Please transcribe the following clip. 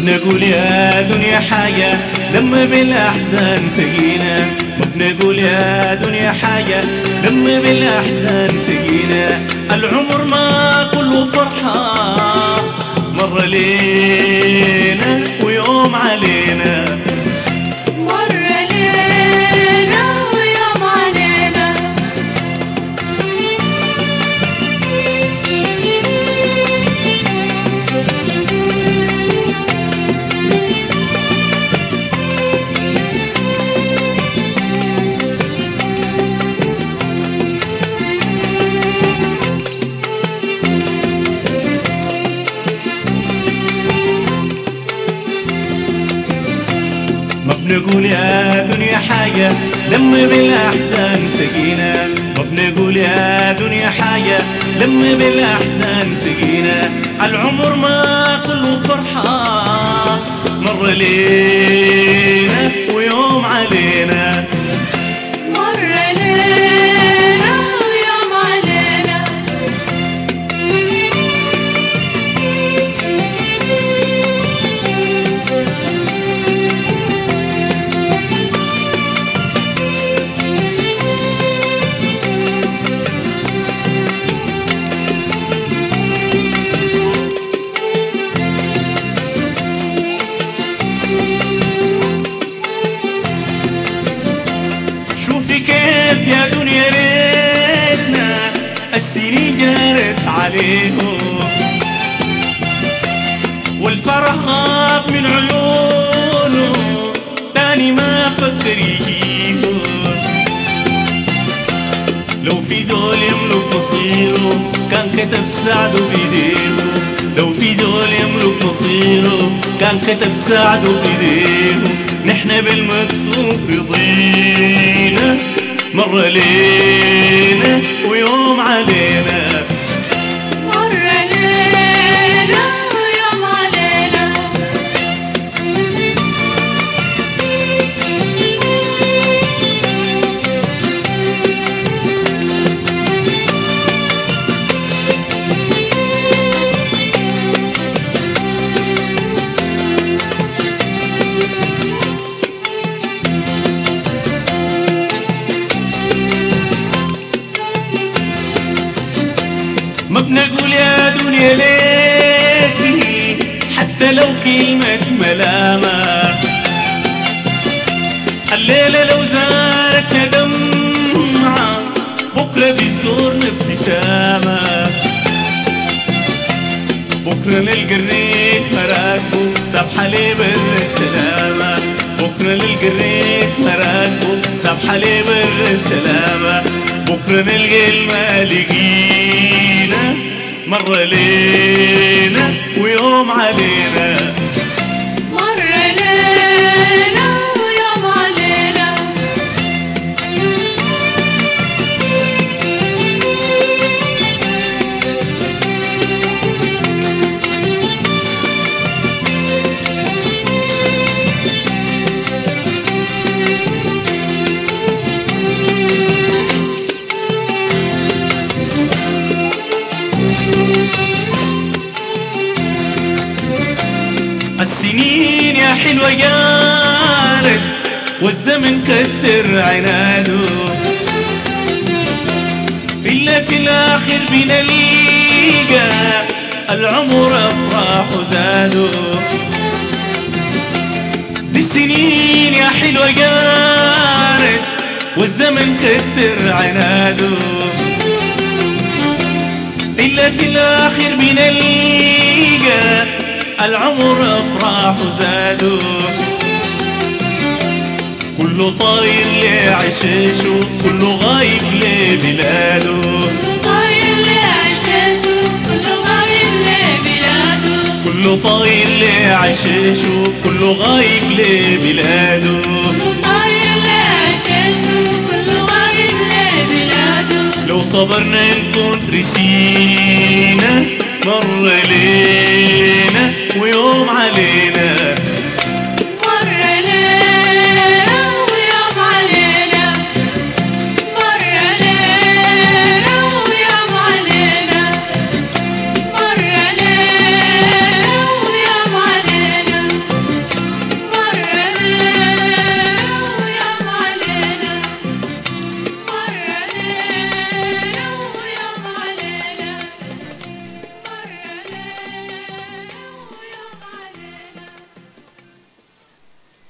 بنقول يا دنيا حاجة لما بالأحزان تجينا، ما بنقول يا دنيا حاجة لما بالأحزان تجينا. العمر ما كله فرحة، مر لينا ويوم علينا. ما بنقول يا دنيا حاجة لما بالأحزان تجينا، ما بنقول يا دنيا حاجة لما بالأحزان تجينا. العمر ما كله فرحة، مر لينا ويوم علينا. كيف يا دنيا ريتنا السنين جرت عليهم، والفرح غاب من عيونه تاني ما فكر يجيبه. لو في زول يملك مصيره كان كتب سعده بيديه، لو في زول يملك مصيره كان كتب سعده بيديه. نحن بالمكسوف رضينا، مر لينا ويوم علينا. ما بنقول يا دنيا ليكي حتى لو كلمة ملامة، الليلة لو زارتنا دمعة بكرة بيزورنا ابتسامة. بكرة نلقى الريح مراكبه سابحة لي بر السلامة، بكرة نلقى الريح مراكبه سابحة لي بر السلامة. بكرة نلقى المالقينا، مر لينا ويوم علينا. السنين يا حلوة جارت والزمن كتر عناده، إلا في الآخر بنلقى العمر أفراح زاده. دي السنين يا حلوة جارت والزمن كتر عناده، إلا في الآخر بنلقى العمر أفراح زاده. كله طاير لعشاشه كله غايب لبلاده، طاير لعشاشه كله غايب لبلاده، كله طاير لعشاشه كله غايب لبلاده. طاير لعشاشه كله غايب لبلاده. لو صبرنا نكون رسينا